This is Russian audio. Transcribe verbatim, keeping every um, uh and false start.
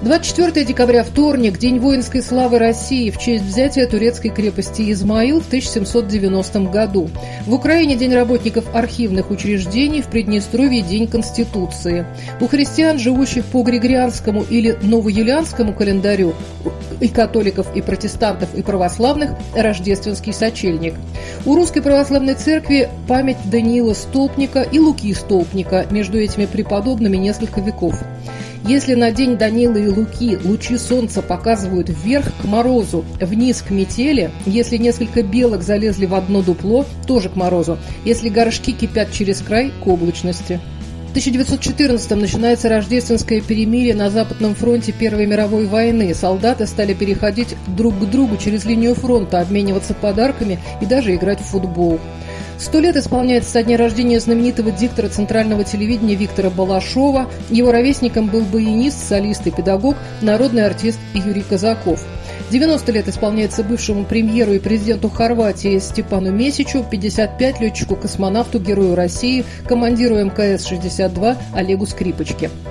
двадцать четвёртого декабря, вторник, День воинской славы России в честь взятия турецкой крепости Измаил в тысяча семьсот девяностом году. В Украине День работников архивных учреждений, в Приднестровье День Конституции. У христиан, живущих по Григорианскому или новоюлианскому календарю, и католиков, и протестантов, и православных, рождественский сочельник. У Русской Православной Церкви память Даниила Столпника и Луки Столпника, между этими преподобными несколько веков. Если на день Даниила и Луки лучи солнца показывают вверх к морозу, вниз к метели, если несколько белок залезли в одно дупло, тоже к морозу, если горшки кипят через край, к облачности. В тысяча девятьсот четырнадцатом начинается рождественское перемирие на Западном фронте Первой мировой войны. Солдаты стали переходить друг к другу через линию фронта, обмениваться подарками и даже играть в футбол. Сто лет исполняется со дня рождения знаменитого диктора центрального телевидения Виктора Балашова. Его ровесником был баянист, солист и педагог, народный артист Юрий Казаков. девяносто лет исполняется бывшему премьеру и президенту Хорватии Степану Месичу, пятьдесят пять летчику-космонавту, герою России, командиру эм ка эс шестьдесят два Олегу Скрипочке.